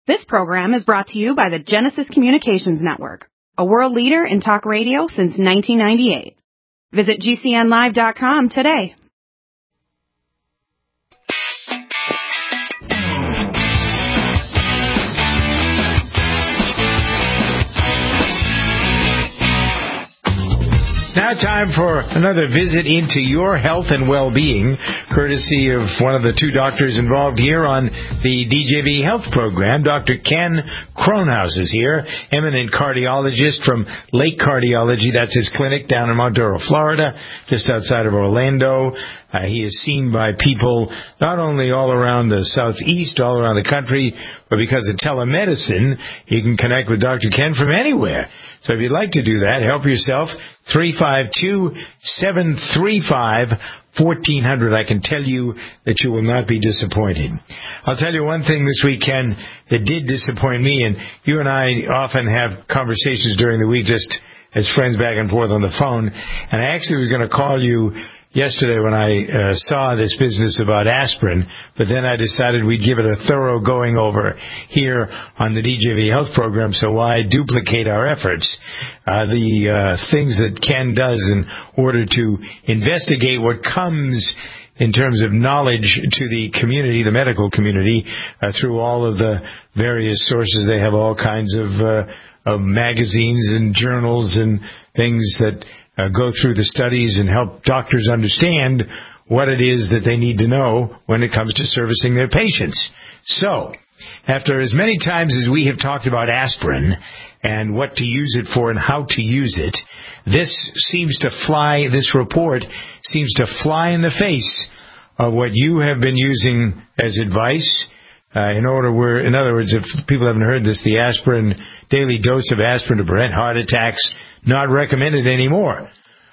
This program is brought to you by the Genesis Communications Network, a world leader in talk radio since 1998. Visit GCNlive.com today. Now time for another visit into your health and well-being, courtesy of one of the two doctors involved here on the DJV Health Program. Dr. Ken Kronhaus is here, eminent cardiologist from Lake Cardiology. That's his clinic down in Mount Dora, Florida, just outside of Orlando. He is seen by people not only all around the southeast, all around the country, but because of telemedicine, you can connect with Dr. Ken from anywhere. So if you'd like to do that, help yourself. 352-735-1400. I can tell you that you will not be disappointed. I'll tell you one thing this weekend that did disappoint me, and you and I often have conversations during the week just as friends back and forth on the phone, and I actually was going to call you yesterday when I saw this business about aspirin, but then I decided we'd give it a thorough going over here on the DJV Health Program, so why duplicate our efforts? The things that Ken does in order to investigate what comes in terms of knowledge to the community, the medical community, through all of the various sources. They have all kinds of magazines and journals and things that go through the studies and help doctors understand what it is that they need to know when it comes to servicing their patients. So, after as many times as we have talked about aspirin and what to use it for and how to use it, this report seems to fly in the face of what you have been using as advice. In other words, if people haven't heard this, the aspirin, daily dose of aspirin to prevent heart attacks, not recommended anymore.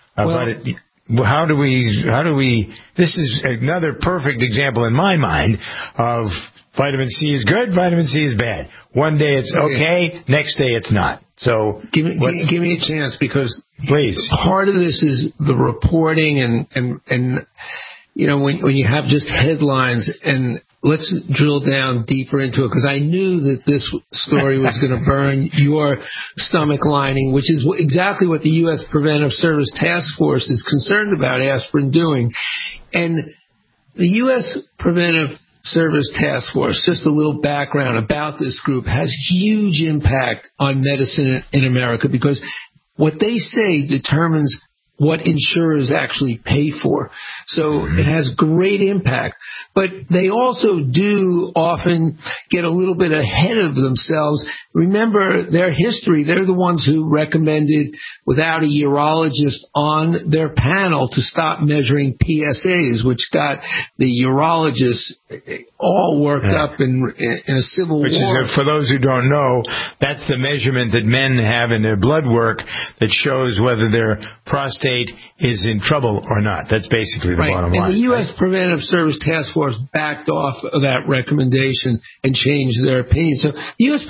How do we, this is another perfect example in my mind of vitamin C is good, vitamin C is bad. One day it's okay, next day it's not. So give me a chance, because please. Part of this is the reporting and you know, when you have just headlines, and let's drill down deeper into it, because I knew that this story was going to burn your stomach lining, which is exactly what the U.S. Preventive Service Task Force is concerned about aspirin doing. And the U.S. Preventive Service Task Force, just a little background about this group, has huge impact on medicine in America, because what they say determines what insurers actually pay for. So it has great impact. But they also do often get a little bit ahead of themselves. Remember their history. They're the ones who recommended, without a urologist on their panel, to stop measuring PSAs, which got the urologists all worked up in a civil war. Which is, for those who don't know, that's the measurement that men have in their blood work that shows whether their prostate is in trouble or not. That's basically the bottom line. And the U.S. Preventive Service Task Force backed off of that recommendation and changed their opinion. So the U.S.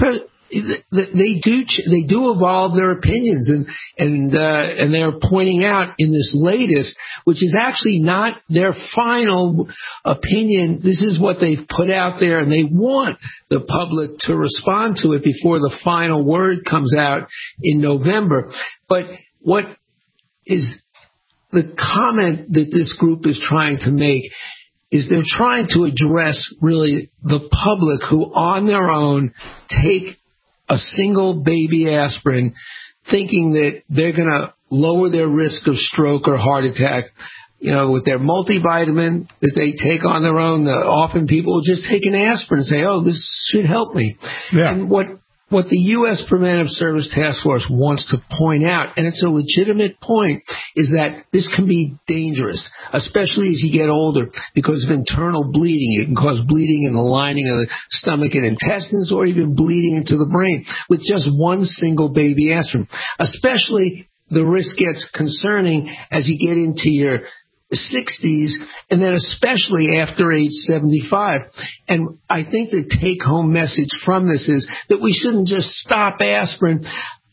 they do evolve their opinions, and they're pointing out in this latest, which is actually not their final opinion. This is what they've put out there, and they want the public to respond to it before the final word comes out in November. But what is the comment that this group is trying to make is they're trying to address really the public who on their own take a single baby aspirin thinking that they're going to lower their risk of stroke or heart attack. You know, with their multivitamin that they take on their own, often people will just take an aspirin and say, oh, this should help me. Yeah. And what the U.S. Preventive Service Task Force wants to point out, and it's a legitimate point, is that this can be dangerous, especially as you get older, because of internal bleeding. It can cause bleeding in the lining of the stomach and intestines, or even bleeding into the brain with just one single baby aspirin. Especially the risk gets concerning as you get into your 60s, and then especially after age 75. And I think the take-home message from this is that we shouldn't just stop aspirin.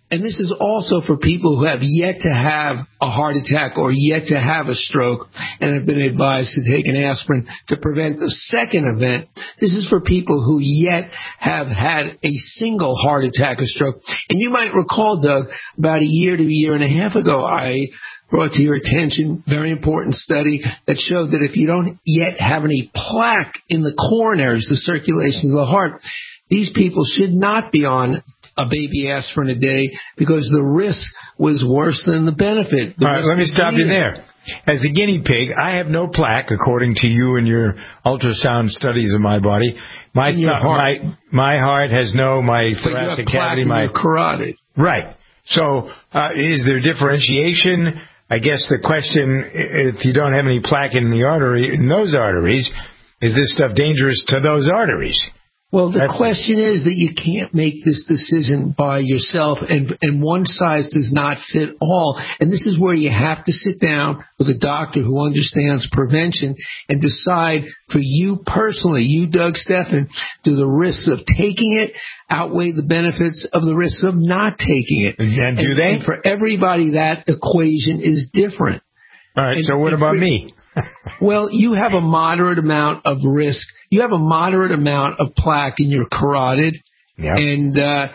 And this is also for people who have yet to have a heart attack or yet to have a stroke and have been advised to take an aspirin to prevent the second event. This is for people who yet have had a single heart attack or stroke. And you might recall, Doug, about a year to a year and a half ago, I brought to your attention a very important study that showed that if you don't yet have any plaque in the coronaries, the circulation of the heart, these people should not be on a baby aspirin a day because the risk was worse than the benefit. All right, let me stop you there. As a guinea pig, I have no plaque, according to you and your ultrasound studies of my body. My heart has no, my thoracic cavity, my carotid. Right. So, is there differentiation? I guess the question, if you don't have any plaque in the artery, in those arteries, is this stuff dangerous to those arteries? Well, the question is that you can't make this decision by yourself, and one size does not fit all. And this is where you have to sit down with a doctor who understands prevention and decide for you personally, you, Doug Stephan, do the risks of taking it outweigh the benefits of the risks of not taking it? And do they? And for everybody, that equation is different. All right, so what about me? Well, you have a moderate amount of risk. You have a moderate amount of plaque in your carotid, and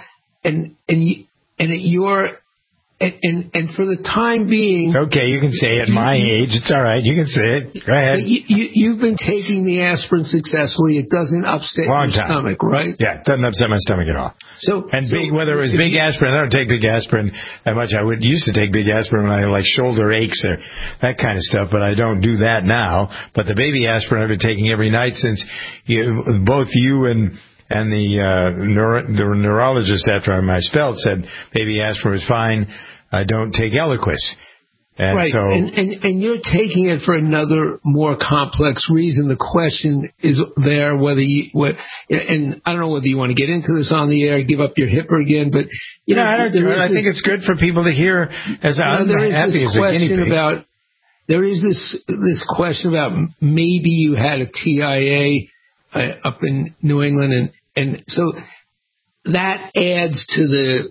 for the time being, okay, you can say it. My age, it's all right. You can say it. Go ahead. You've been taking the aspirin successfully. It doesn't upset your stomach, right? Yeah, it doesn't upset my stomach at all. Whether it was big aspirin, I don't take big aspirin that much. I used to take big aspirin when I had like shoulder aches or that kind of stuff, but I don't do that now. But the baby aspirin I've been taking every night since both you and the neurologist after my spell said baby aspirin was fine. I don't take Eliquis. And right, and you're taking it for another more complex reason. The question is there and I don't know whether you want to get into this on the air, give up your hipper again, but I think it's good for people to hear. There is this question about maybe you had a TIA up in New England, and so that adds to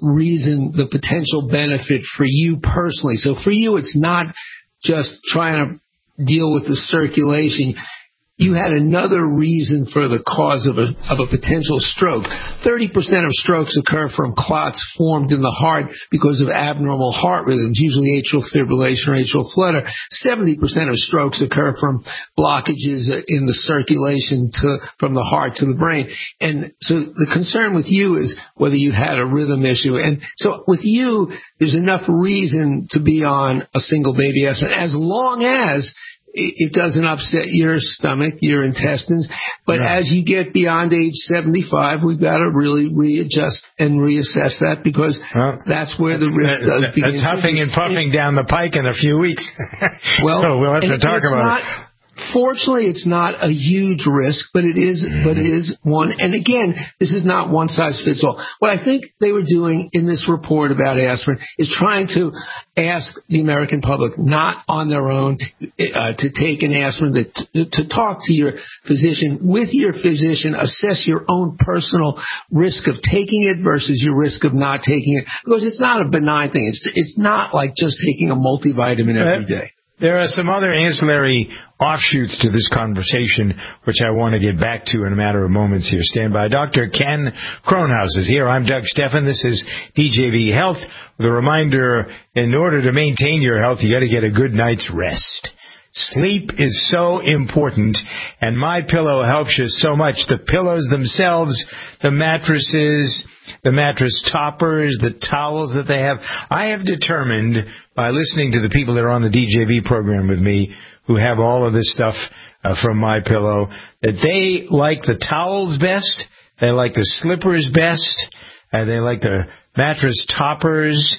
the potential benefit for you personally. So for you, it's not just trying to deal with the circulation. You had another reason for the cause of a potential stroke. 30% of strokes occur from clots formed in the heart because of abnormal heart rhythms, usually atrial fibrillation or atrial flutter. 70% of strokes occur from blockages in the circulation from the heart to the brain. And so the concern with you is whether you had a rhythm issue. And so with you, there's enough reason to be on a single baby aspirin as long as it doesn't upset your stomach, your intestines. But as you get beyond age 75, we've got to really readjust and reassess that because that's where the risk does begin. That's huffing and puffing down the pike in a few weeks. Well, so we'll have to talk about it. Fortunately, it's not a huge risk, but it is one. And again, this is not one size fits all. What I think they were doing in this report about aspirin is trying to ask the American public, not on their own, to take an aspirin, to talk to your physician. With your physician, assess your own personal risk of taking it versus your risk of not taking it, because it's not a benign thing. It's not like just taking a multivitamin every day. There are some other ancillary offshoots to this conversation, which I want to get back to in a matter of moments here. Stand by. Dr. Ken Kronhaus is here. I'm Doug Stephan. This is DJV Health. With a reminder, in order to maintain your health, you got to get a good night's rest. Sleep is so important, and MyPillow helps you so much. The pillows themselves, the mattresses, the mattress toppers, the towels that they have. I have determined by listening to the people that are on the DJV program with me who have all of this stuff from MyPillow that they like the towels best, they like the slippers best, they like the mattress toppers,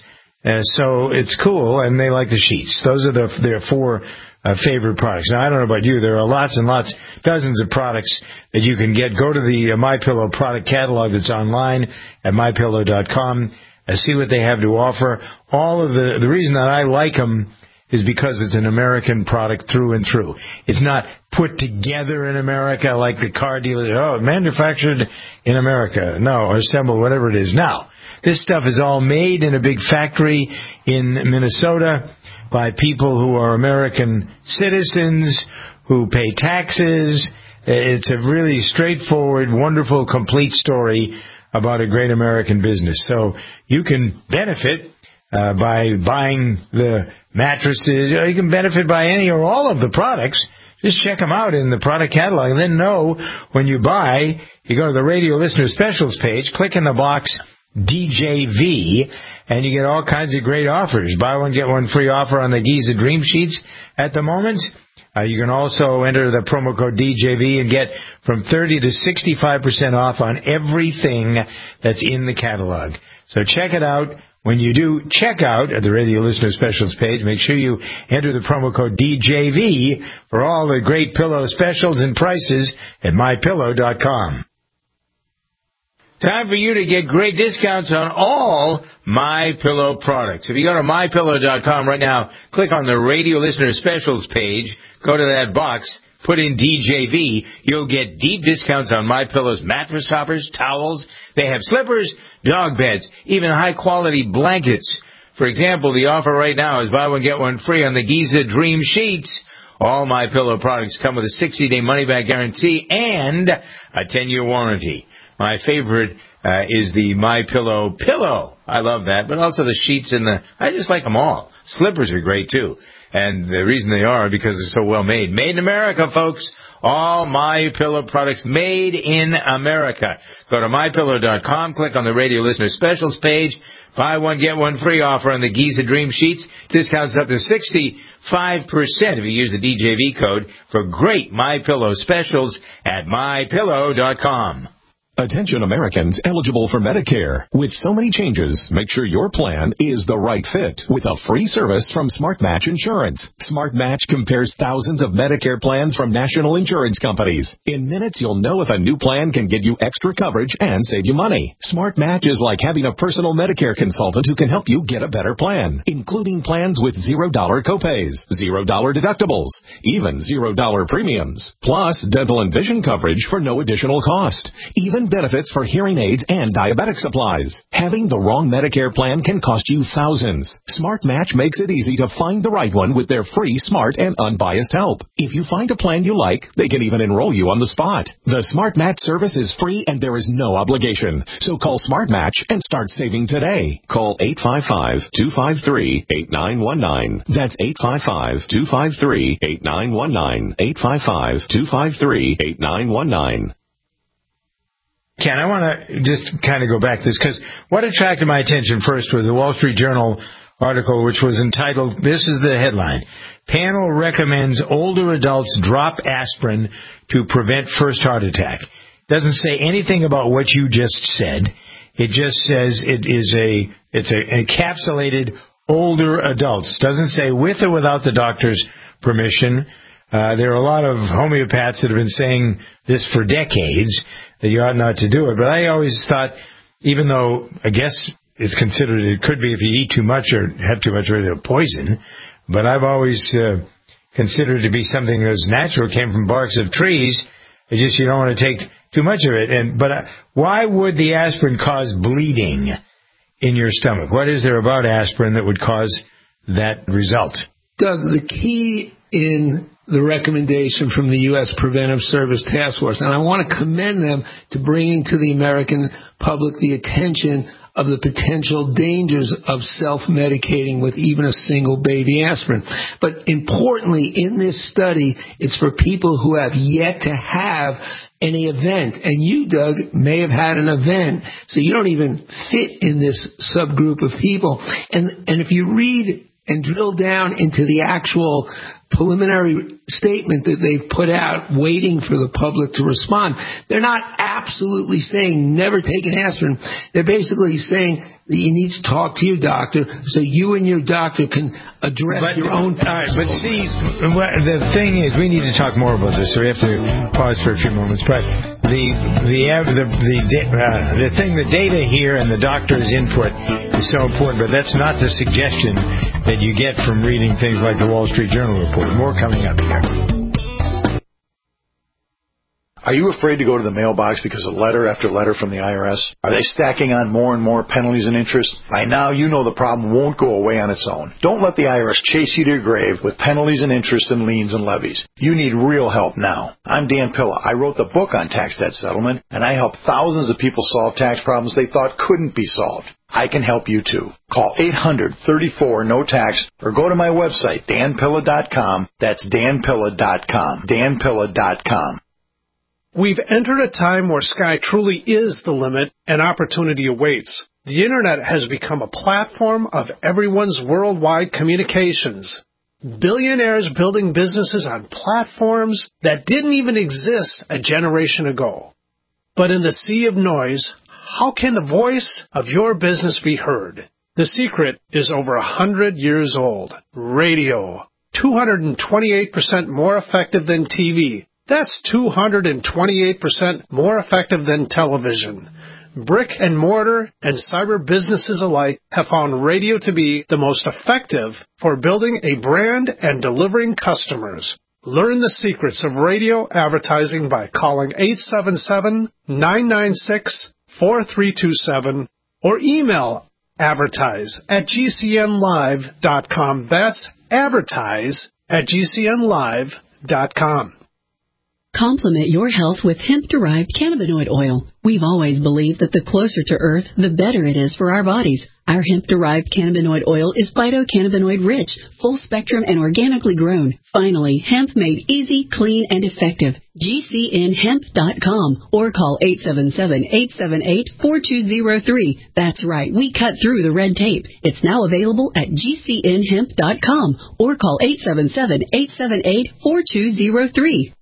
so it's cool, and they like the sheets. Those are their four favorite products. Now, I don't know about you. There are lots and lots, dozens of products that you can get. Go to the MyPillow product catalog that's online at MyPillow.com. See what they have to offer. All of the reason that I like them is because it's an American product through and through. It's not put together in America like the car dealer, manufactured in America. No, or assembled, whatever it is. Now, this stuff is all made in a big factory in Minnesota by people who are American citizens, who pay taxes. It's a really straightforward, wonderful, complete story about a great American business. So you can benefit by buying the mattresses. You can benefit by any or all of the products. Just check them out in the product catalog, and then know when you buy, you go to the radio listener specials page, click in the box DJV, and you get all kinds of great offers. Buy one, get one free offer on the Giza Dream Sheets at the moment. You can also enter the promo code DJV and get from 30 to 65% off on everything that's in the catalog. So check it out. When you do check out at the Radio Listener Specials page, make sure you enter the promo code DJV for all the great pillow specials and prices at MyPillow.com. Time for you to get great discounts on all MyPillow products. If you go to MyPillow.com right now, click on the Radio Listener Specials page, go to that box, put in DJV, you'll get deep discounts on MyPillow's mattress toppers, towels. They have slippers, dog beds, even high-quality blankets. For example, the offer right now is buy one, get one free on the Giza Dream Sheets. All MyPillow products come with a 60-day money-back guarantee and a 10-year warranty. My favorite is the MyPillow pillow. I love that, but also the sheets and I just like them all. Slippers are great, too. And the reason they are because they're so well made. Made in America, folks. All MyPillow products made in America. Go to MyPillow.com, click on the Radio Listener Specials page. Buy one, get one free offer on the Giza Dream Sheets. Discounts up to 65% if you use the DJV code for great MyPillow specials at MyPillow.com. Attention Americans eligible for Medicare. With so many changes, make sure your plan is the right fit with a free service from Smart Match Insurance. Smart Match compares thousands of Medicare plans from national insurance companies. In minutes, you'll know if a new plan can get you extra coverage and save you money. Smart Match is like having a personal Medicare consultant who can help you get a better plan, including plans with $0 copays, $0 deductibles, even $0 premiums, plus dental and vision coverage for no additional cost. Even benefits for hearing aids and diabetic supplies. Having the wrong Medicare plan can cost you thousands. Smart Match makes it easy to find the right one with their free, smart, and unbiased help. If you find a plan you like, they can even enroll you on the spot. The Smart Match service is free and there is no obligation. So call Smart Match and start saving today. Call 855-253-8919. That's 855-253-8919. 855-253-8919. Ken, I want to just kind of go back to this because what attracted my attention first was the Wall Street Journal article, which was entitled, this is the headline, Panel Recommends Older Adults Drop Aspirin to Prevent First Heart Attack. Doesn't say anything about what you just said. It just says it's encapsulated older adults. Doesn't say with or without the doctor's permission. There are a lot of homeopaths that have been saying this for decades, that you ought not to do it. But I always thought, even though I guess it's considered, it could be if you eat too much or have too much of it, a poison, but I've always considered it to be something that's natural, came from barks of trees. It's just you don't want to take too much of it. But why would the aspirin cause bleeding in your stomach? What is there about aspirin that would cause that result? Doug, the key in the recommendation from the U.S. Preventive Service Task Force, and I want to commend them to bringing to the American public the attention of the potential dangers of self-medicating with even a single baby aspirin. But importantly, in this study, it's for people who have yet to have any event. And you, Doug, may have had an event, so you don't even fit in this subgroup of people. And if you read and drill down into the actual preliminary statement that they've put out waiting for the public to respond. They're not absolutely saying never take an aspirin. They're basically saying that you need to talk to your doctor so you and your doctor can address your own problems. All right, but see, the thing is, we need to talk more about this, so we have to pause for a few moments. But the data here and the doctor's input is so important, but that's not the suggestion that you get from reading things like the Wall Street Journal report. More coming up here. Are you afraid to go to the mailbox because of letter after letter from the IRS? Are they stacking on more and more penalties and interest? By now, you know the problem won't go away on its own. Don't let the IRS chase you to your grave with penalties and interest and liens and levies. You need real help now. I'm Dan Pilla. I wrote the book on tax debt settlement, and I help thousands of people solve tax problems they thought couldn't be solved. I can help you too. Call 800-34-NO-TAX or go to my website, danpilla.com. That's danpilla.com. danpilla.com. We've entered a time where sky truly is the limit and opportunity awaits. The Internet has become a platform of everyone's worldwide communications. Billionaires building businesses on platforms that didn't even exist a generation ago. But in the sea of noise, how can the voice of your business be heard? The secret is over 100 years old. Radio. 228% more effective than TV. That's 228% more effective than television. Brick and mortar and cyber businesses alike have found radio to be the most effective for building a brand and delivering customers. Learn the secrets of radio advertising by calling 877-996-4327 or email advertise@gcnlive.com. That's advertise@gcnlive.com. Complement your health with hemp-derived cannabinoid oil. We've always believed that the closer to Earth, the better it is for our bodies. Our hemp-derived cannabinoid oil is phytocannabinoid-rich, full-spectrum, and organically grown. Finally, hemp made easy, clean, and effective. GCNhemp.com or call 877-878-4203. That's right, we cut through the red tape. It's now available at GCNhemp.com or call 877-878-4203.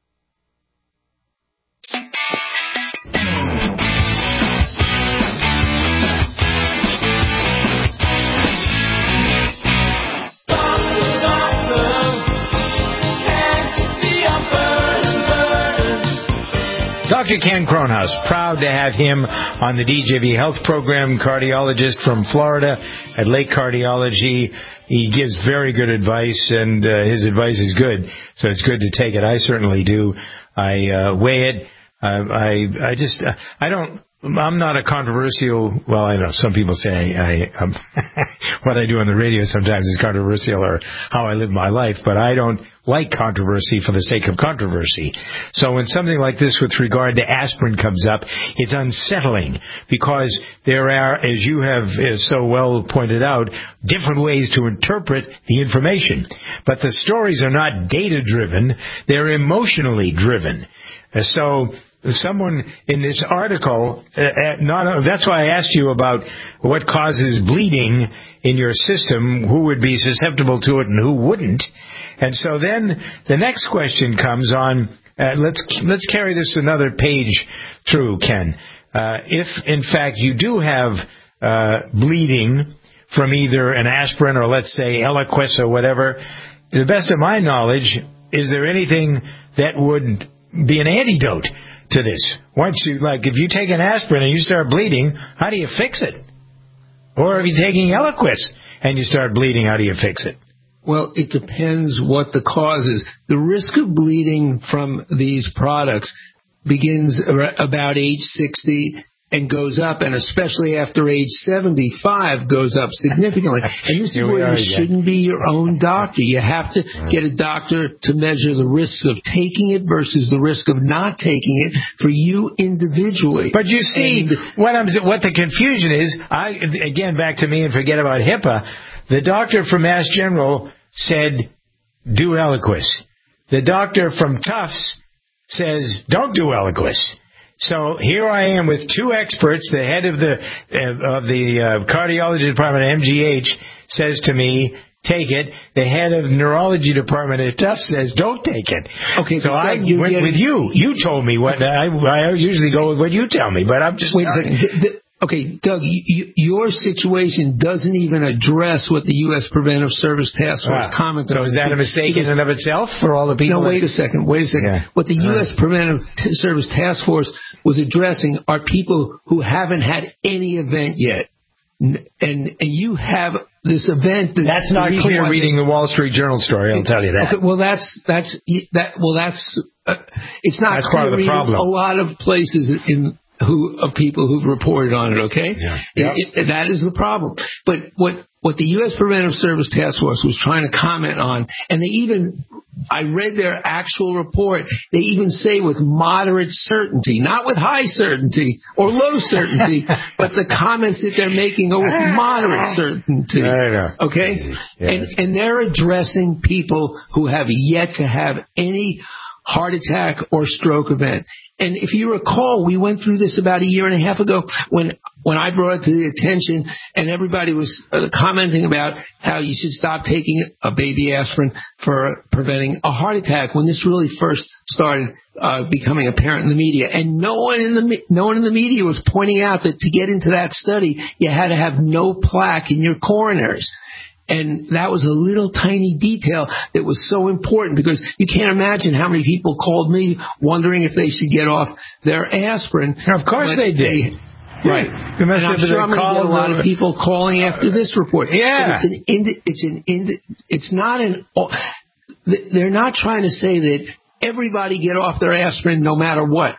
Dr. Ken Kronhaus, proud to have him on the DJV Health Program, cardiologist from Florida at Lake Cardiology. He gives very good advice, and his advice is good, so it's good to take it. I certainly do. I weigh it. I'm not a controversial, well, I know some people say what I do on the radio sometimes is controversial or how I live my life, but I don't like controversy for the sake of controversy. So when something like this with regard to aspirin comes up, it's unsettling because there are, as you have so well pointed out, different ways to interpret the information. But the stories are not data-driven, they're emotionally driven. So someone in this article, that's why I asked you about what causes bleeding in your system, who would be susceptible to it and who wouldn't. And so then the next question comes on, let's carry this another page through, Ken. If, in fact, you do have bleeding from either an aspirin or, let's say, Eliquis or whatever, to the best of my knowledge, is there anything that would be an antidote to this? Once you, like, if you take an aspirin and you start bleeding, how do you fix it? Or if you're taking Eliquis and you start bleeding, how do you fix it? Well, it depends what the cause is. The risk of bleeding from these products begins about age 60 and goes up, and especially after age 75 goes up significantly. And this is where you shouldn't be your own doctor. You have to get a doctor to measure the risk of taking it versus the risk of not taking it for you individually. But you see, what the confusion is, again, back to me and forget about HIPAA, the doctor from Mass General said, do Eliquis. The doctor from Tufts says, don't do Eliquis. So here I am with two experts. The head of the cardiology department at MGH says to me, take it. The head of the neurology department at Tufts says don't take it. Okay, so I went with you. You told me what I usually go with what you tell me, but I'm just wait a second. Okay, Doug, your situation doesn't even address what the U.S. Preventive Service Task Force commented on. So is that a mistake in and of itself for all the people? No, wait a second. Yeah. What the U.S. Preventive Service Task Force was addressing are people who haven't had any event yet. And you have this event. That's not clear reading the Wall Street Journal story, I'll tell you that. Okay, well, it's not that's clear part of the problem. A lot of places of people who've reported on it, okay? Yeah. That is the problem. But what the U.S. Preventive Service Task Force was trying to comment on, and I read their actual report, they even say with moderate certainty, not with high certainty or low certainty, but the comments that they're making are with moderate certainty. I know. Okay? Yes. And they're addressing people who have yet to have any heart attack or stroke event. And if you recall, we went through this about a year and a half ago when I brought it to the attention and everybody was commenting about how you should stop taking a baby aspirin for preventing a heart attack when this really first started becoming apparent in the media. And no one in the media was pointing out that to get into that study, you had to have no plaque in your coronaries. And that was a little tiny detail that was so important because you can't imagine how many people called me wondering if they should get off their aspirin. Of course they did. Right. And I'm sure I'm going to get a lot of people calling after this report. Yeah. They're not trying to say that everybody get off their aspirin no matter what.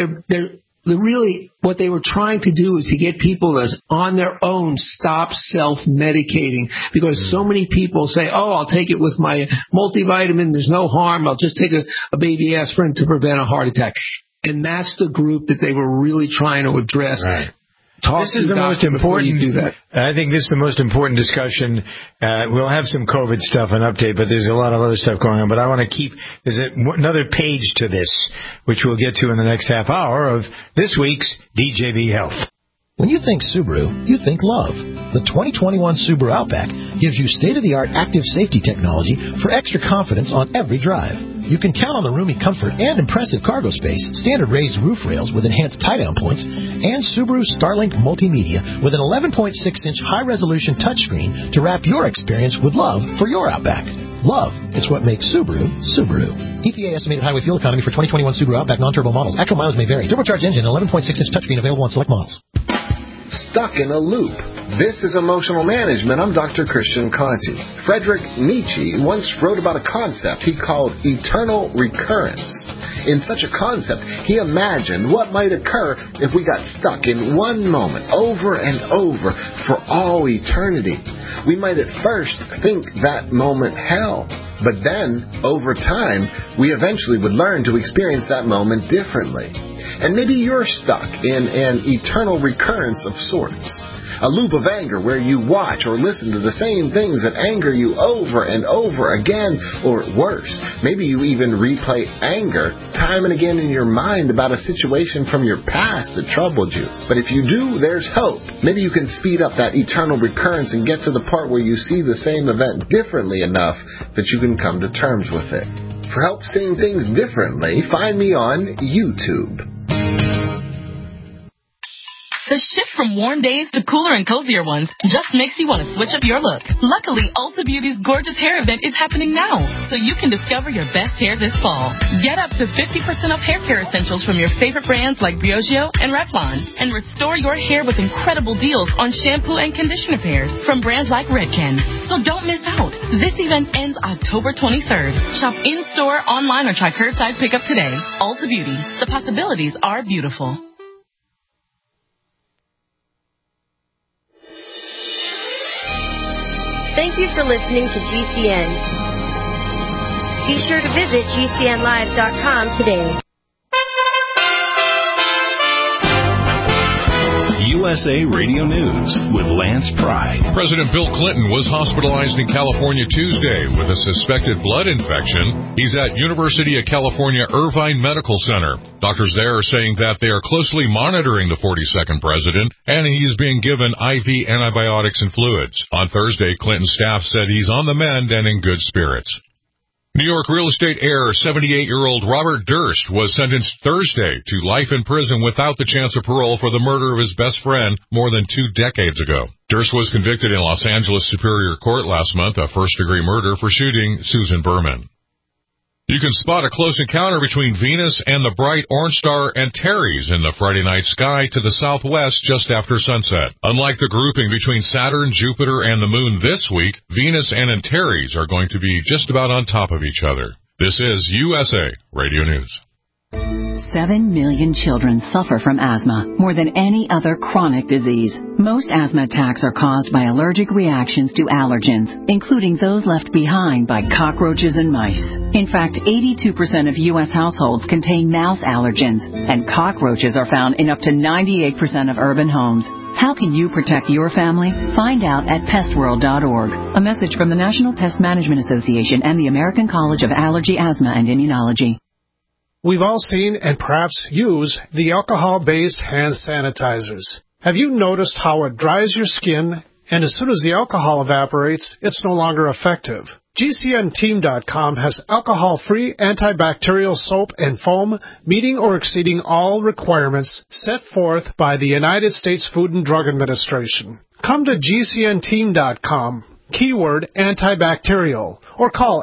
What they were trying to do is to get people that's on their own stop self-medicating because so many people say, oh, I'll take it with my multivitamin. There's no harm. I'll just take a baby aspirin to prevent a heart attack. And that's the group that they were really trying to address. Right. This is the most important. Do that. I think this is the most important discussion. We'll have some COVID stuff and update, but there's a lot of other stuff going on. But I want to there's another page to this, which we'll get to in the next half hour of this week's DJV Health. When you think Subaru, you think love. The 2021 Subaru Outback gives you state-of-the-art active safety technology for extra confidence on every drive. You can count on the roomy comfort and impressive cargo space, standard raised roof rails with enhanced tie-down points, and Subaru Starlink Multimedia with an 11.6-inch high-resolution touchscreen to wrap your experience with love for your Outback. Love is what makes Subaru, Subaru. EPA estimated highway fuel economy for 2021 Subaru Outback non-turbo models. Actual mileage may vary. Turbocharged engine, 11.6-inch touchscreen available on select models. Stuck in a loop. This is Emotional Management. I'm Dr. Christian Conti. Friedrich Nietzsche once wrote about a concept he called eternal recurrence. In such a concept, he imagined what might occur if we got stuck in one moment over and over for all eternity. We might at first think that moment hell, but then, over time, we eventually would learn to experience that moment differently. And maybe you're stuck in an eternal recurrence of sorts. A loop of anger where you watch or listen to the same things that anger you over and over again, or worse, maybe you even replay anger time and again in your mind about a situation from your past that troubled you. But if you do, there's hope. Maybe you can speed up that eternal recurrence and get to the part where you see the same event differently enough that you can come to terms with it. For help seeing things differently, find me on YouTube. The shift from warm days to cooler and cozier ones just makes you want to switch up your look. Luckily, Ulta Beauty's Gorgeous Hair event is happening now, so you can discover your best hair this fall. Get up to 50% off hair care essentials from your favorite brands like Briogeo and Revlon, and restore your hair with incredible deals on shampoo and conditioner pairs from brands like Redken. So don't miss out. This event ends October 23rd. Shop in-store, online, or try curbside pickup today. Ulta Beauty. The possibilities are beautiful. Thank you for listening to GCN. Be sure to visit GCNlive.com today. You USA Radio News with Lance Pry. President Bill Clinton was hospitalized in California Tuesday with a suspected blood infection. He's at University of California Irvine Medical Center. Doctors there are saying that they are closely monitoring the 42nd president, and he's being given IV antibiotics and fluids. On Thursday, Clinton's staff said he's on the mend and in good spirits. New York real estate heir 78-year-old Robert Durst was sentenced Thursday to life in prison without the chance of parole for the murder of his best friend more than 2 decades ago. Durst was convicted in Los Angeles Superior Court last month of first-degree murder for shooting Susan Berman. You can spot a close encounter between Venus and the bright orange star Antares in the Friday night sky to the southwest just after sunset. Unlike the grouping between Saturn, Jupiter, and the Moon this week, Venus and Antares are going to be just about on top of each other. This is USA Radio News. 7 million children suffer from asthma, more than any other chronic disease. Most asthma attacks are caused by allergic reactions to allergens, including those left behind by cockroaches and mice. In fact, 82% of U.S. households contain mouse allergens, and cockroaches are found in up to 98% of urban homes. How can you protect your family? Find out at pestworld.org. A message from the National Pest Management Association and the American College of Allergy, Asthma, and Immunology. We've all seen and perhaps use the alcohol-based hand sanitizers. Have you noticed how it dries your skin, and as soon as the alcohol evaporates, it's no longer effective? GCNteam.com has alcohol-free antibacterial soap and foam meeting or exceeding all requirements set forth by the United States Food and Drug Administration. Come to GCNteam.com. Keyword antibacterial, or call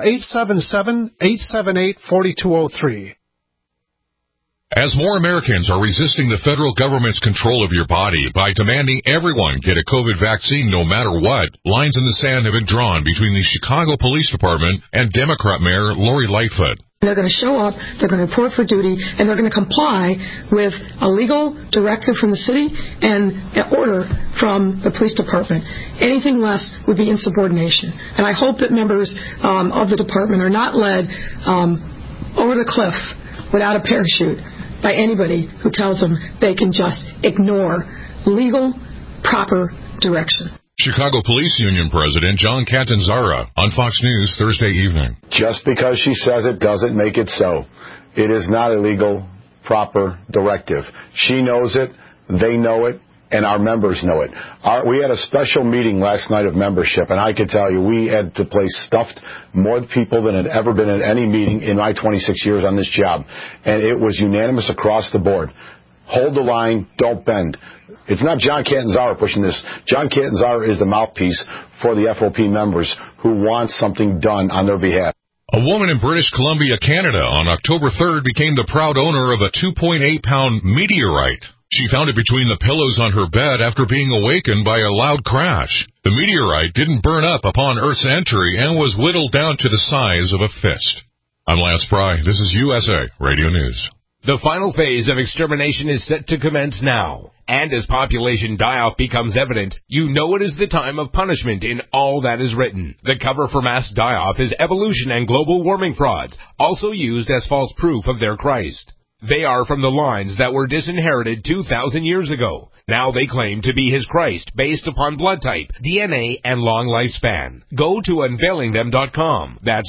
877-878-4203. As more Americans are resisting the federal government's control of your body by demanding everyone get a COVID vaccine no matter what, lines in the sand have been drawn between the Chicago Police Department and Democrat Mayor Lori Lightfoot. They're going to show up, they're going to report for duty, and they're going to comply with a legal directive from the city and an order from the police department. Anything less would be insubordination. And I hope that members of the department are not led over the cliff without a parachute by anybody who tells them they can just ignore legal, proper direction. Chicago Police Union President John Catanzara on Fox News Thursday evening. Just because she says it doesn't make it so. It is not a legal, proper directive. She knows it, they know it, and our members know it. We had a special meeting last night of membership, and I can tell you we had the place stuffed more people than had ever been at any meeting in my 26 years on this job. And it was unanimous across the board. Hold the line, don't bend. It's not John Catanzara pushing this. John Catanzara is the mouthpiece for the FOP members who want something done on their behalf. A woman in British Columbia, Canada, on October 3rd became the proud owner of a 2.8-pound meteorite. She found it between the pillows on her bed after being awakened by a loud crash. The meteorite didn't burn up upon Earth's entry and was whittled down to the size of a fist. I'm Lance Pry. This is USA Radio News. The final phase of extermination is set to commence now. And as population die-off becomes evident, you know it is the time of punishment in all that is written. The cover for mass die-off is evolution and global warming frauds, also used as false proof of their Christ. They are from the lines that were disinherited 2,000 years ago. Now they claim to be his Christ based upon blood type, DNA, and long lifespan. Go to unveilingthem.com. That's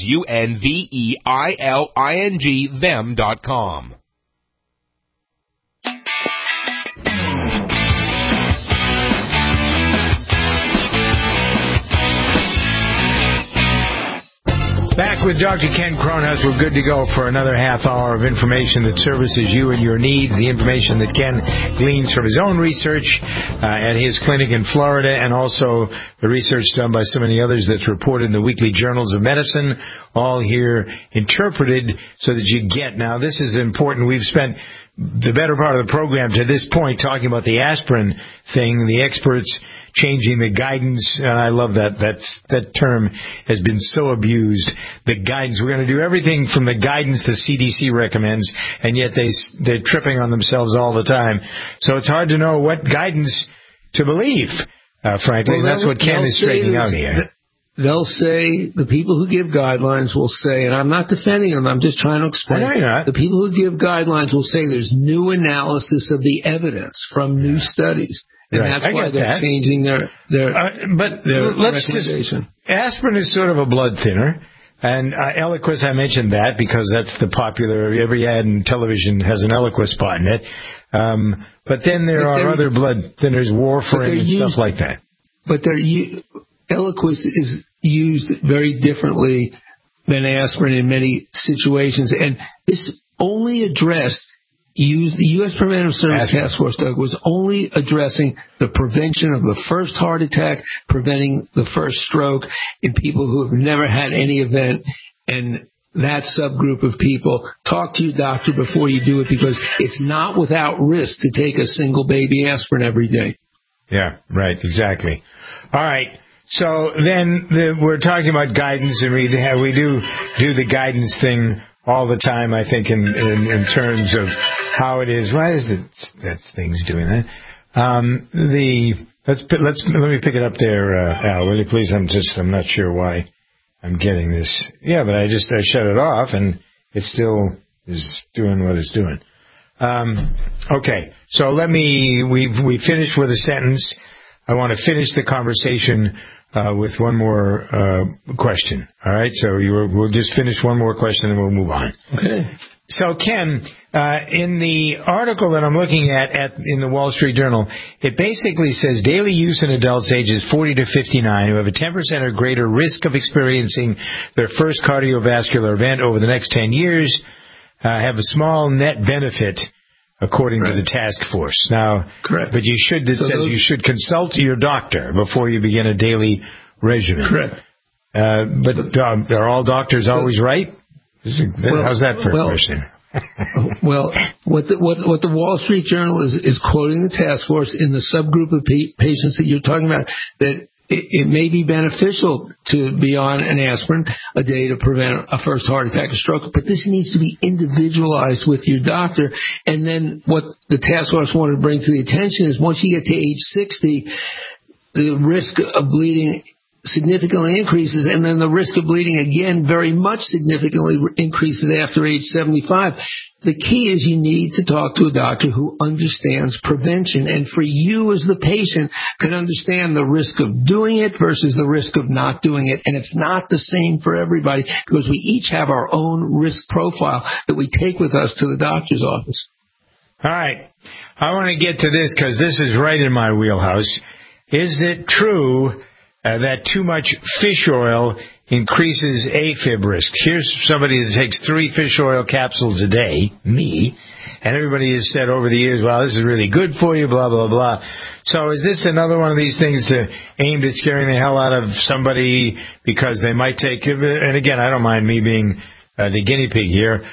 UNVEILING them.com. Back with Dr. Ken Cronhaus. We're good to go for another half hour of information that services you and your needs, the information that Ken gleans from his own research at his clinic in Florida, and also the research done by so many others that's reported in the weekly journals of medicine, all here interpreted so that you get. Now, this is important. We've spent the better part of the program to this point talking about the aspirin thing, the experts changing the guidance, and I love that. That term has been so abused. The guidance. We're going to do everything from the guidance the CDC recommends, and yet they're tripping on themselves all the time. So it's hard to know what guidance to believe, frankly. Well, that's what Ken is straightening out here. They'll say, the people who give guidelines will say, and I'm not defending them, I'm just trying to explain. I know you're not. The people who give guidelines will say there's new analysis of the evidence from new studies. And that's why they're changing their recommendation. Aspirin is sort of a blood thinner. And Eliquis, I mentioned that because that's the popular, every ad in television has an Eliquis spot in it. But then there are other blood thinners, warfarin and stuff like that. But Eliquis is used very differently than aspirin in many situations. And this only addressed, the U.S. Preventive Services Task Force, Doug, was only addressing the prevention of the first heart attack, preventing the first stroke in people who have never had any event. And that subgroup of people, talk to your doctor before you do it, because it's not without risk to take a single baby aspirin every day. Yeah, right, exactly. All right. So then we're talking about guidance, and we do the guidance thing all the time, I think, in terms of how it is. Why is that thing's doing that? Let me pick it up there, Al, will you please? I'm not sure why I'm getting this. Yeah, but I shut it off, and it still is doing what it's doing. Okay, so we finished with a sentence. I want to finish the conversation with one more question. All right, so we'll just finish one more question and we'll move on. Okay. So, Ken, in the article that I'm looking at in the Wall Street Journal, it basically says daily use in adults ages 40 to 59 who have a 10% or greater risk of experiencing their first cardiovascular event over the next 10 years have a small net benefit, according to the task force. Now, correct. But you should consult your doctor before you begin a daily regimen. Correct. But are all doctors always right? How's that for a question? Well, what the Wall Street Journal is quoting the task force in the subgroup of patients that you're talking about, that it may be beneficial to be on an aspirin a day to prevent a first heart attack or stroke, but this needs to be individualized with your doctor. And then what the task force wanted to bring to the attention is once you get to age 60, the risk of bleeding significantly increases, and then the risk of bleeding again very much significantly increases after age 75. The key is you need to talk to a doctor who understands prevention, and for you as the patient can understand the risk of doing it versus the risk of not doing it. And it's not the same for everybody because we each have our own risk profile that we take with us to the doctor's office. All right. I want to get to this because this is right in my wheelhouse. Is it true that too much fish oil increases AFib risk? Here's somebody that takes 3 fish oil capsules a day, me, and everybody has said over the years, well, this is really good for you, blah, blah, blah. So is this another one of these things aimed at scaring the hell out of somebody because they might take, and again, I don't mind me being the guinea pig here.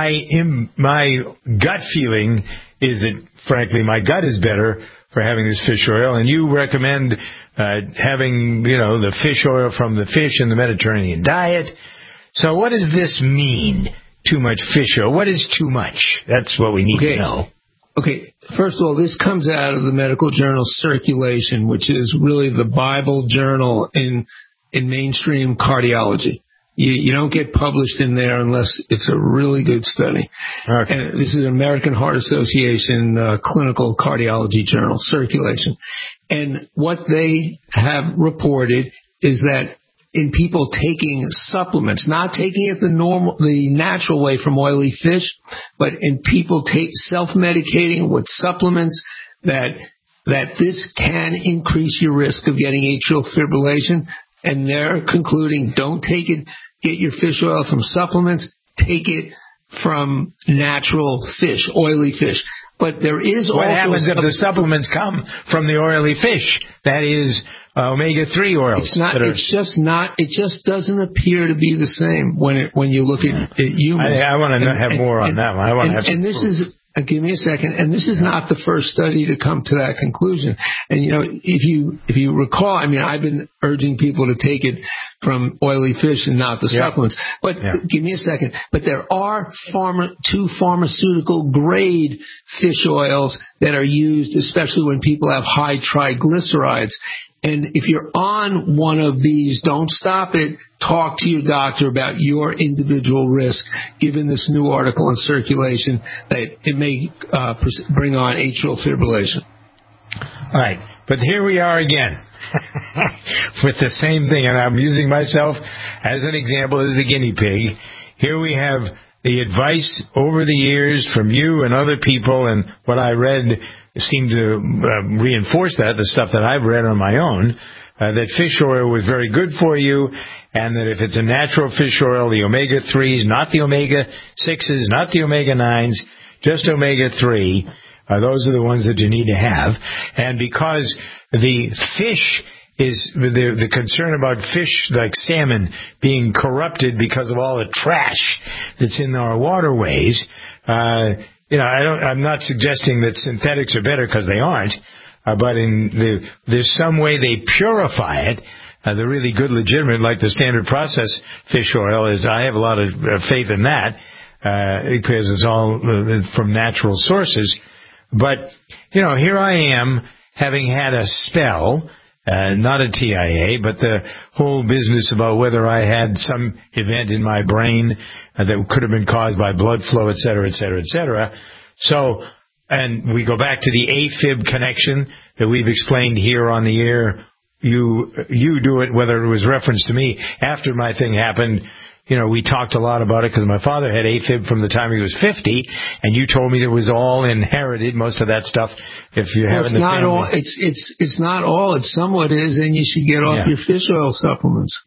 My gut feeling is that, frankly, my gut is better for having this fish oil, and you recommend having, the fish oil from the fish in the Mediterranean diet. So what does this mean, too much fish oil? What is too much? That's what we need to know. Okay, first of all, this comes out of the medical journal Circulation, which is really the Bible journal in mainstream cardiology. You don't get published in there unless it's a really good study. Okay. And this is an American Heart Association clinical cardiology journal, Circulation. And what they have reported is that in people taking supplements, not taking it the natural way from oily fish, but in people self-medicating with supplements, that this can increase your risk of getting atrial fibrillation. And they're concluding, don't take it, get your fish oil from supplements, take it from natural fish, oily fish. But there is what also... What happens if the supplements come from the oily fish? That is omega-3 oils. It just doesn't appear to be the same when you look at humans. I want to have more on that one. I want to have some proof. Give me a second. And this is not the first study to come to that conclusion. And, if you recall, I've been urging people to take it from oily fish and not the supplements. But give me a second. But there are 2 pharmaceutical grade fish oils that are used, especially when people have high triglycerides. And if you're on one of these, don't stop it. Talk to your doctor about your individual risk, given this new article in Circulation, that it may bring on atrial fibrillation. All right. But here we are again with the same thing, and I'm using myself as an example as the guinea pig. Here we have the advice over the years from you and other people, and what I read seemed to reinforce that, the stuff that I've read on my own, that fish oil was very good for you, and that if it's a natural fish oil, the omega-3s, not the omega-6s, not the omega-9s, just omega-3, those are the ones that you need to have. And because the fish is the concern about fish like salmon being corrupted because of all the trash that's in our waterways, I'm not suggesting that synthetics are better because they aren't, but there's some way they purify it. The really good, legitimate, like the standard process fish oil is. I have a lot of faith in that because it's all from natural sources. But here I am, having had a spell, not a TIA, but the whole business about whether I had some event in my brain that could have been caused by blood flow, et cetera, et cetera, et cetera. So, and we go back to the AFib connection that we've explained here on the air. You do it, whether it was reference to me after my thing happened. We talked a lot about it because my father had AFib from the time he was 50, and you told me it was all inherited, most of that stuff. If you have it's not all. It's not all. It somewhat is, and you should get off your fish oil supplements.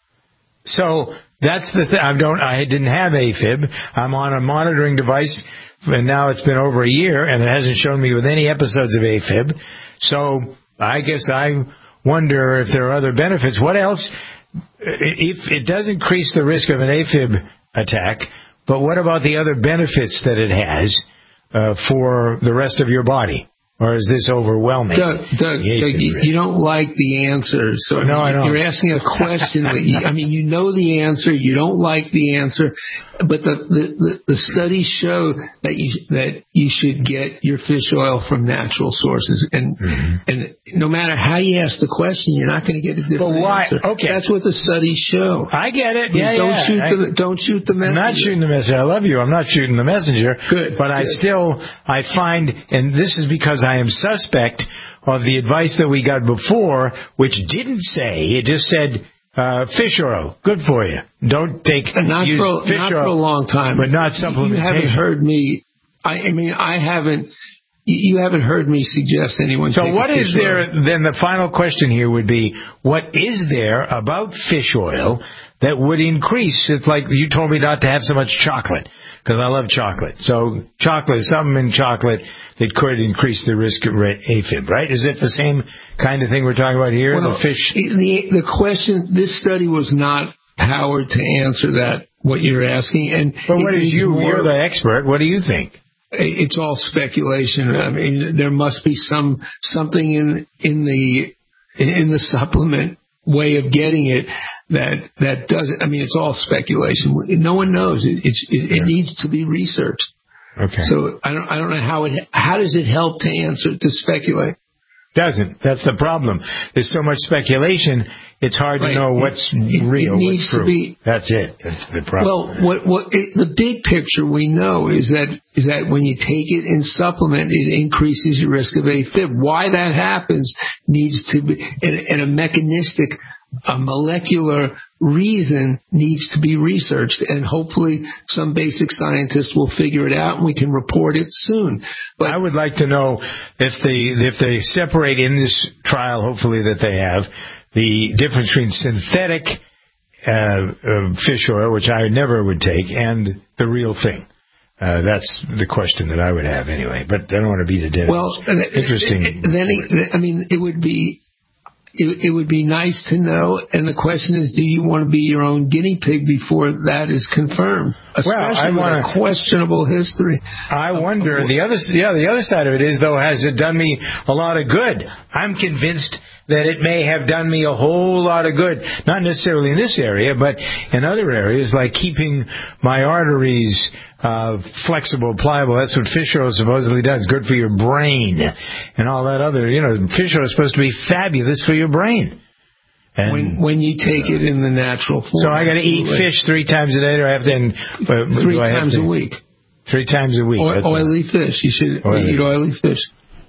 So that's the thing. I didn't have AFib. I'm on a monitoring device, and now it's been over a year, and it hasn't shown me with any episodes of AFib. So I guess I wonder if there are other benefits. What else? If it does increase the risk of an AFib attack, but what about the other benefits that it has for the rest of your body? Or is this overwhelming? Doug, you don't like the answer. So no, I don't. You're asking a question that you know the answer. You don't like the answer, but the studies show that you should get your fish oil from natural sources, and no matter how you ask the question, you're not going to get a different answer. Okay, that's what the studies show. I get it. Don't shoot the messenger. I'm not shooting the messenger. I love you. I'm not shooting the messenger. Good. But I find, and this is because I am suspect of the advice that we got before, which didn't say, it just said fish oil, good for you. Don't take for a long time, but not supplementation. You haven't heard me. You haven't heard me suggest anyone. So what is there? Oil. Then the final question here would be, what is there about fish oil that would increase? It's like you told me not to have so much chocolate because I love chocolate. So something in chocolate that could increase the risk of AFib, right? Is it the same kind of thing we're talking about here? Well, the fish. The question. This study was not powered to answer that. What you're asking, but what is you're the expert. What do you think? It's all speculation. I mean, there must be something in the supplement way of getting it that does it. I mean, it's all speculation. No one knows. It needs to be researched. Okay. So I don't know how does it help to speculate? Doesn't. That's the problem. There's so much speculation. It's hard to know what's real, what's true. That's it. That's the problem. Well, the big picture we know is that when you take it in supplement, it increases your risk of AFib. Why that happens needs to be, and a mechanistic, a molecular reason needs to be researched, and hopefully some basic scientist will figure it out and we can report it soon. But I would like to know if they separate in this trial, hopefully that they have, the difference between synthetic fish oil, which I never would take, and the real thing. That's the question that I would have anyway. But I don't want to beat a dead horse. Interesting. It would be nice to know. And the question is, do you want to be your own guinea pig before that is confirmed? Especially with a questionable history. I wonder. The other side of it is, though, has it done me a lot of good? I'm convinced that it may have done me a whole lot of good. Not necessarily in this area, but in other areas, like keeping my arteries flexible, pliable. That's what fish oil supposedly does. Good for your brain and all that other. Fish oil is supposed to be fabulous for your brain. And when you take it in the natural form. So I got to eat fish 3 times a day, or I have to? 3 times a week. 3 times a week. Oily fish. You should eat oily fish.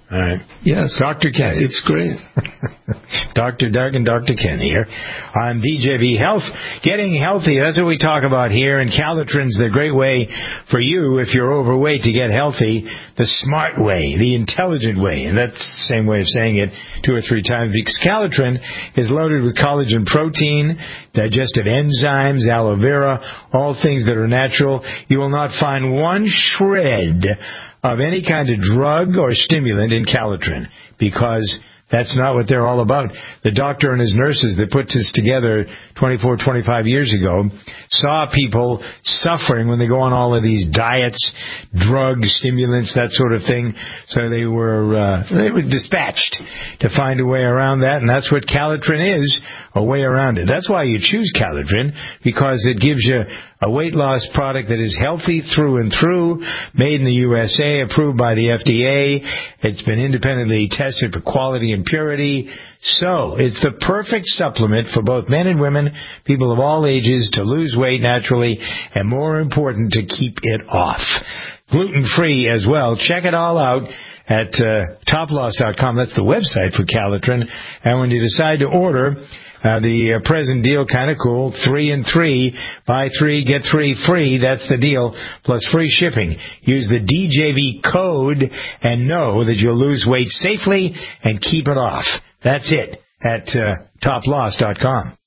All right. Yes. Dr. Ken. It's great. Dr. Doug and Dr. Ken here on DJV Health. Getting healthy, that's what we talk about here. And Calitrin's the great way for you, if you're overweight, to get healthy. The smart way, the intelligent way. And that's the same way of saying it 2 or 3 times, because Calitrin is loaded with collagen protein, digestive enzymes, aloe vera, all things that are natural. You will not find one shred of any kind of drug or stimulant in Calitrin, because that's not what they're all about. The doctor and his nurses that put this together 24, 25 years ago saw people suffering when they go on all of these diets, drugs, stimulants, that sort of thing. So they were dispatched to find a way around that, and that's what Calitrin is, a way around it. That's why you choose Calitrin, because it gives you a weight loss product that is healthy through and through, made in the USA, approved by the FDA. It's been independently tested for quality and purity. So it's the perfect supplement for both men and women, people of all ages, to lose weight naturally, and more important, to keep it off. Gluten-free as well. Check it all out at toploss.com. That's the website for Calitrin. And when you decide to order, the present deal, kind of cool, 3 and 3, buy 3, get 3 free. That's the deal, plus free shipping. Use the DJV code and know that you'll lose weight safely and keep it off. That's it at toploss.com.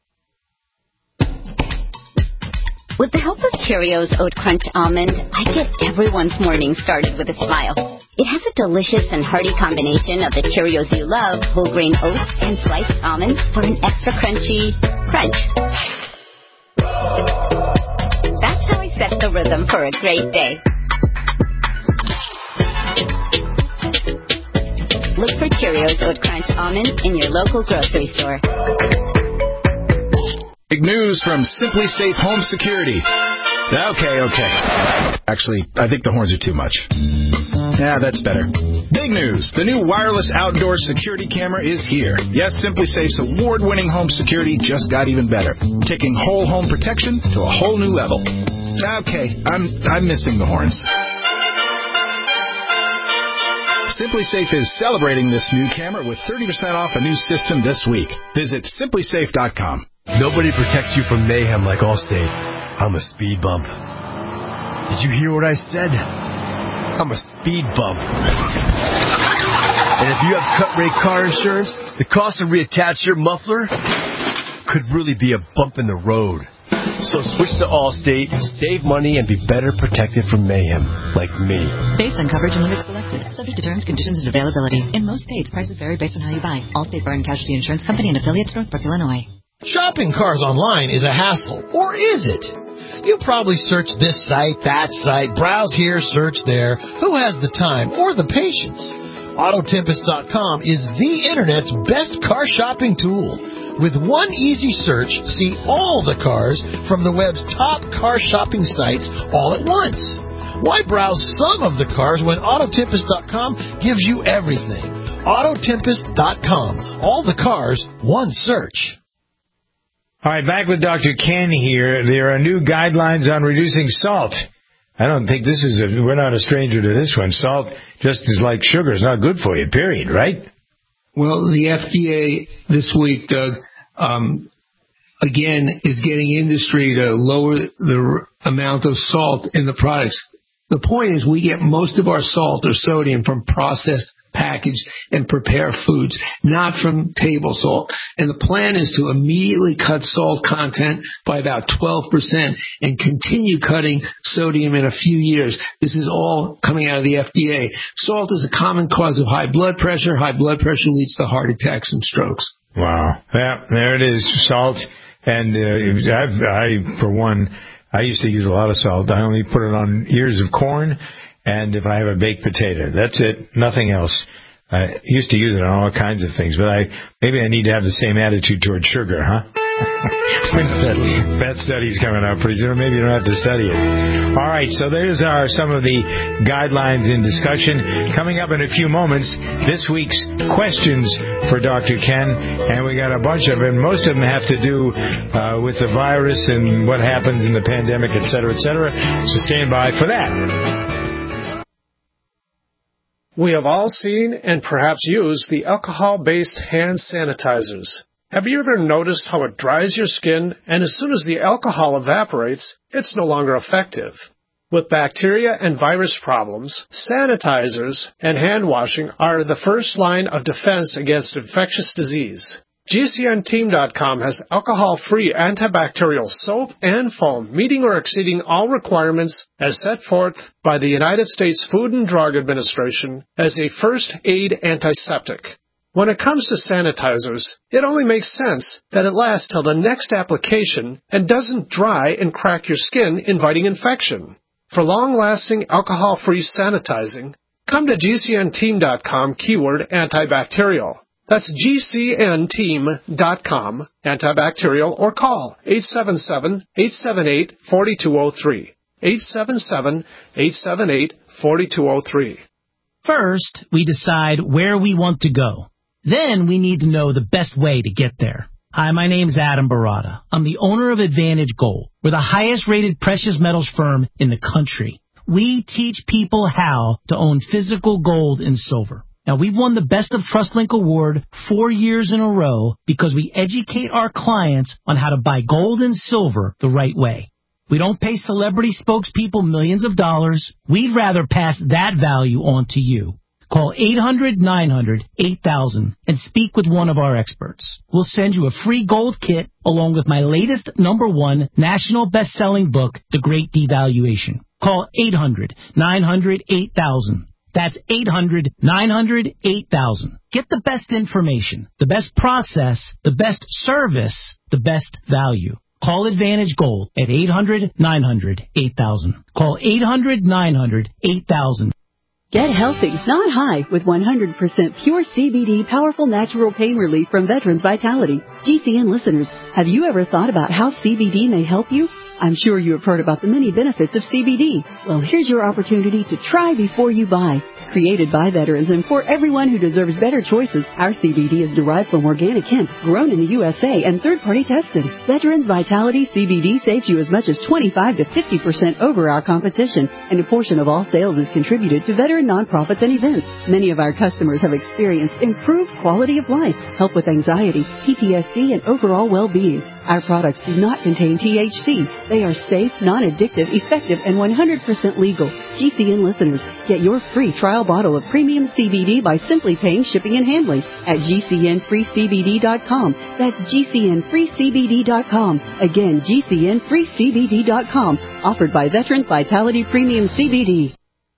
With the help of Cheerios Oat Crunch Almond, I get everyone's morning started with a smile. It has a delicious and hearty combination of the Cheerios you love, whole grain oats, and sliced almonds for an extra crunchy crunch. That's how I set the rhythm for a great day. Look for Cheerios Oat Crunch Almond in your local grocery store. Big news from Simply Safe Home Security. Okay. Actually, I think the horns are too much. Yeah, that's better. Big news. The new wireless outdoor security camera is here. Yes, Simply Safe's award-winning home security just got even better, taking whole home protection to a whole new level. Okay, I'm missing the horns. Simply Safe is celebrating this new camera with 30% off a new system this week. Visit simplysafe.com. Nobody protects you from mayhem like Allstate. I'm a speed bump. Did you hear what I said? I'm a speed bump. And if you have cut-rate car insurance, the cost to reattach your muffler could really be a bump in the road. So switch to Allstate, save money, and be better protected from mayhem, like me. Based on coverage and limits selected, subject to terms, conditions, and availability. In most states, prices vary based on how you buy. Allstate Bar and Casualty Insurance Company and affiliates, Northbrook, Illinois. Shopping cars online is a hassle, or is it? You probably search this site, that site, browse here, search there. Who has the time or the patience? Autotempest.com is the Internet's best car shopping tool. With one easy search, see all the cars from the web's top car shopping sites all at once. Why browse some of the cars when Autotempest.com gives you everything? Autotempest.com. All the cars, one search. All right, back with Dr. Ken here. There are new guidelines on reducing salt. I don't think we're not a stranger to this one. Salt, just as like sugar, is not good for you, period, right? Well, the FDA this week, Doug, again, is getting industry to lower the amount of salt in the products. The point is we get most of our salt or sodium from processed, packaged, and prepared foods, not from table salt. And the plan is to immediately cut salt content by about 12% and continue cutting sodium in a few years. This is all coming out of the FDA. Salt is a common cause of high blood pressure. High blood pressure leads to heart attacks and strokes. Wow. Yeah, there it is, salt. And for one, I used to use a lot of salt. I only put it on ears of corn, and if I have a baked potato. That's it, nothing else. I used to use it on all kinds of things, but maybe I need to have the same attitude toward sugar, huh? That study's coming up pretty soon. Maybe you don't have to study it. All right, so those are some of the guidelines in discussion. Coming up in a few moments, this week's questions for Dr. Ken, and we got a bunch of them. Most of them have to do with the virus and what happens in the pandemic, et cetera, et cetera. So stand by for that. We have all seen and perhaps used the alcohol-based hand sanitizers. Have you ever noticed how it dries your skin, and as soon as the alcohol evaporates, it's no longer effective? With bacteria and virus problems, sanitizers and hand washing are the first line of defense against infectious disease. GCNteam.com has alcohol-free antibacterial soap and foam meeting or exceeding all requirements as set forth by the United States Food and Drug Administration as a first aid antiseptic. When it comes to sanitizers, it only makes sense that it lasts till the next application and doesn't dry and crack your skin, inviting infection. For long-lasting alcohol-free sanitizing, come to GCNteam.com keyword antibacterial. That's GCNteam.com antibacterial or call 877-878-4203. 877-878-4203. First, we decide where we want to go. Then we need to know the best way to get there. Hi, my name's Adam Barada. I'm the owner of Advantage Gold. We're the highest-rated precious metals firm in the country. We teach people how to own physical gold and silver. Now, we've won the Best of TrustLink Award 4 years in a row because we educate our clients on how to buy gold and silver the right way. We don't pay celebrity spokespeople millions of dollars. We'd rather pass that value on to you. Call 800-900-8000 and speak with one of our experts. We'll send you a free gold kit along with my latest #1 national best-selling book, The Great Devaluation. Call 800-900-8000. That's 800-900-8000. Get the best information, the best process, the best service, the best value. Call Advantage Gold at 800-900-8000. Call 800-900-8000. Get healthy, not high, with 100% pure CBD powerful natural pain relief from Veterans Vitality. GCN listeners, have you ever thought about how CBD may help you? I'm sure you have heard about the many benefits of CBD. Well, here's your opportunity to try before you buy. Created by veterans and for everyone who deserves better choices, our CBD is derived from organic hemp, grown in the USA, and third-party tested. Veterans Vitality CBD saves you as much as 25 to 50% over our competition, and a portion of all sales is contributed to veteran nonprofits and events. Many of our customers have experienced improved quality of life, help with anxiety, PTSD, and overall well-being. Our products do not contain THC. They are safe, non-addictive, effective, and 100% legal. GCN listeners, get your free trial bottle of premium CBD by simply paying shipping and handling at GCNFreeCBD.com. That's GCNFreeCBD.com. Again, GCNFreeCBD.com. Offered by Veterans Vitality Premium CBD.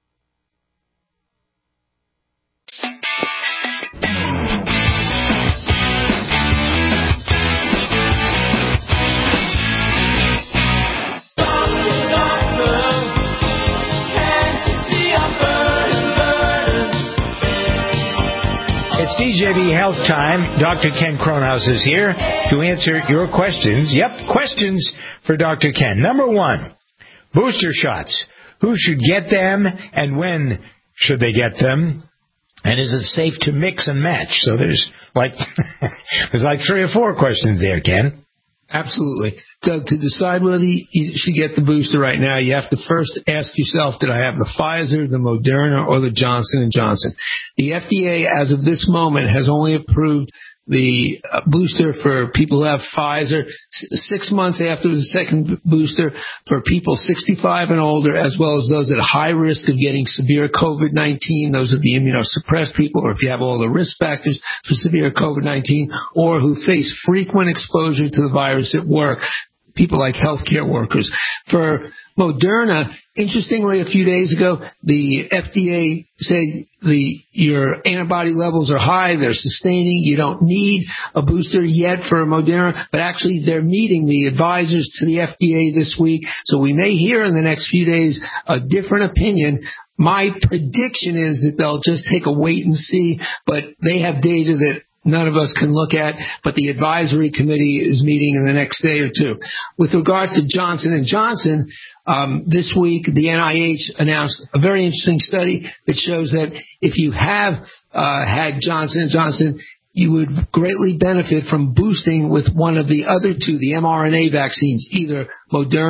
DJB Health Time. Dr. Ken Kronhaus is here to answer your questions. Yep, questions for Dr. Ken. Number 1, booster shots. Who should get them and when should they get them? And is it safe to mix and match? So there's like 3 or 4 questions there, Ken. Absolutely. Doug, to decide whether you should get the booster right now, you have to first ask yourself, did I have the Pfizer, the Moderna, or the Johnson & Johnson? The FDA, as of this moment, has only approved the booster for people who have Pfizer 6 months after the second booster for people 65 and older, as well as those at high risk of getting severe COVID-19, those are the immunosuppressed people, or if you have all the risk factors for severe COVID-19, or who face frequent exposure to the virus at work, people like healthcare workers. For Moderna, interestingly, a few days ago, the FDA said your antibody levels are high, they're sustaining, you don't need a booster yet for Moderna, but actually they're meeting the advisors to the FDA this week, so we may hear in the next few days a different opinion. My prediction is that they'll just take a wait and see, but they have data that none of us can look at, but the advisory committee is meeting in the next day or two. With regards to Johnson & Johnson, this week the NIH announced a very interesting study that shows that if you have had Johnson & Johnson, you would greatly benefit from boosting with one of the other two, the mRNA vaccines, either Moderna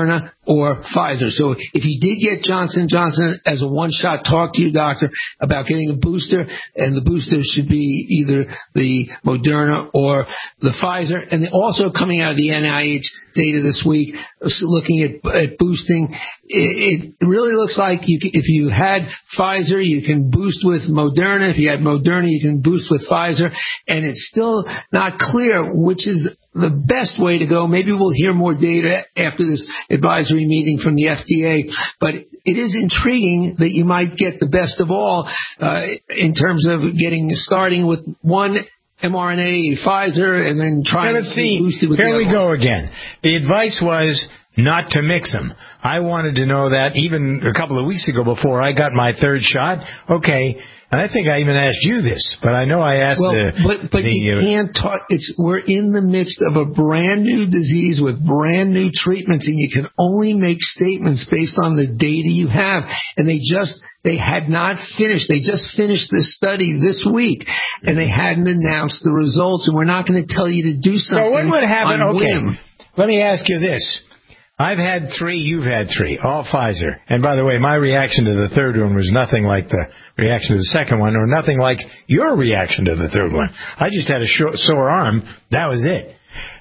or Pfizer. So if you did get Johnson & Johnson as a one-shot, talk to your doctor about getting a booster, and the booster should be either the Moderna or the Pfizer. And also coming out of the NIH data this week, looking at boosting, it really looks like if you had Pfizer, you can boost with Moderna. If you had Moderna, you can boost with Pfizer. And it's still not clear which is the best way to go. Maybe we'll hear more data after this advisory meeting from the FDA, but it is intriguing that you might get the best of all in terms of starting with one mRNA, Pfizer, and then trying to boost it with Here we go again. The advice was not to mix them. I wanted to know that even a couple of weeks ago before I got my third shot. Okay. And I think I even asked you this, but I know I asked but you can't talk. We're in the midst of a brand new disease with brand new treatments, and you can only make statements based on the data you have. And they had not finished. They just finished this study this week, and they hadn't announced the results. And we're not going to tell you to do something. So what would happen? On okay, whim. Let me ask you this. I've had 3, you've had 3, all Pfizer. And by the way, my reaction to the third one was nothing like the reaction to the second one, or nothing like your reaction to the third one. I just had a sore arm. That was it.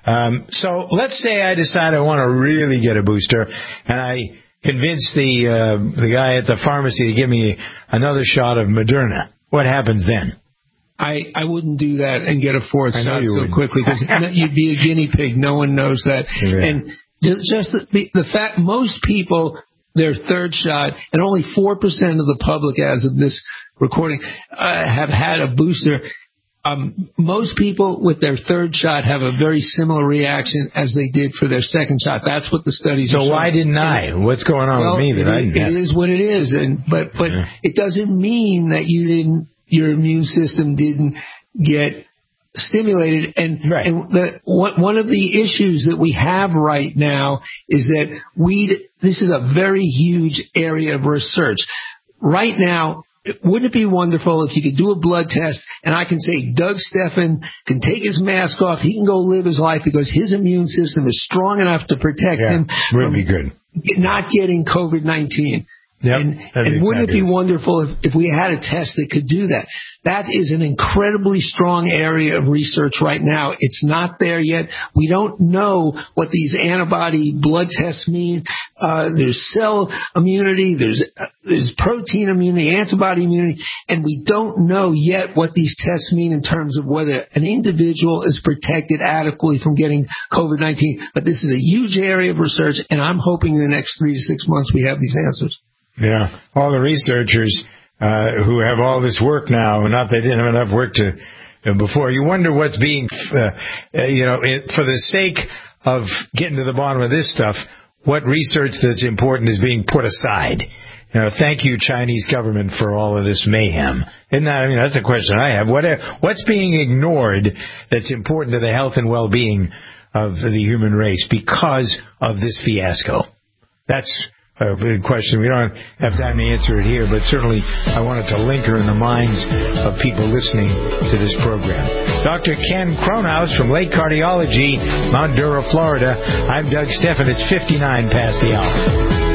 So let's say I decide I want to really get a booster, and I convince the guy at the pharmacy to give me another shot of Moderna. What happens then? I wouldn't do that and get a fourth shot so wouldn't. quickly, because you'd be a guinea pig. No one knows that. Yeah. And just the fact most people, their third shot, and only 4% of the public as of this recording have had a booster. Most people with their third shot have a very similar reaction as they did for their second shot. That's what the studies are showing. So why didn't I? What's going on with me that I didn't get? It is what it is, but it doesn't mean that your immune system didn't get stimulated. And one of the issues that we have right now is that this is a very huge area of research. Right now, wouldn't it be wonderful if you could do a blood test and I can say Doug Steffen can take his mask off, he can go live his life because his immune system is strong enough to protect him from not getting COVID-19. Yep, and wouldn't it be wonderful if we had a test that could do that? That is an incredibly strong area of research right now. It's not there yet. We don't know what these antibody blood tests mean. There's cell immunity, there's protein immunity, antibody immunity, and we don't know yet what these tests mean in terms of whether an individual is protected adequately from getting COVID-19. But this is a huge area of research, and I'm hoping in the next 3 to 6 months we have these answers. Yeah, all the researchers who have all this work now, not they didn't have enough work before. You wonder what's being, for the sake of getting to the bottom of this stuff, what research that's important is being put aside. Thank you, Chinese government, for all of this mayhem. Isn't that? That's a question I have. What's being ignored that's important to the health and well-being of the human race because of this fiasco? That's a big question. We don't have time to answer it here, but certainly I wanted to linger in the minds of people listening to this program. Dr. Ken Cronhaus from Lake Cardiology, Mount Dura, Florida. I'm Doug Steffen. It's 59 past the hour.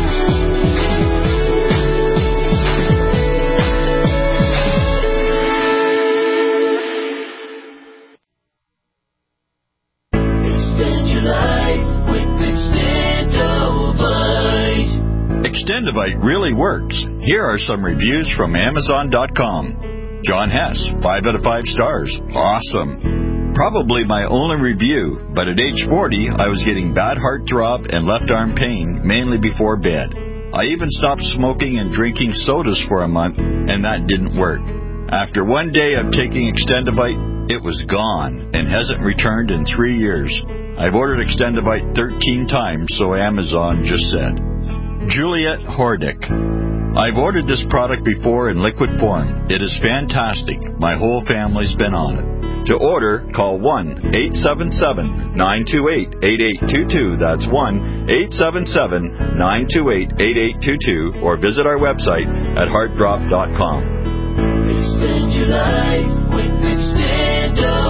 Extendivite really works. Here are some reviews from Amazon.com. John Hess, 5 out of 5 stars. Awesome. Probably my only review, but at age 40, I was getting bad heartthrob and left arm pain, mainly before bed. I even stopped smoking and drinking sodas for a month, and that didn't work. After one day of taking Extendivite, it was gone and hasn't returned in 3 years. I've ordered Extendivite 13 times, so Amazon just said. Juliet Hordick. I've ordered this product before in liquid form. It is fantastic. My whole family's been on it. To order, call 1-877-928-8822. That's 1-877-928-8822. Or visit our website at heartdrop.com. Extend your life with Extendivite.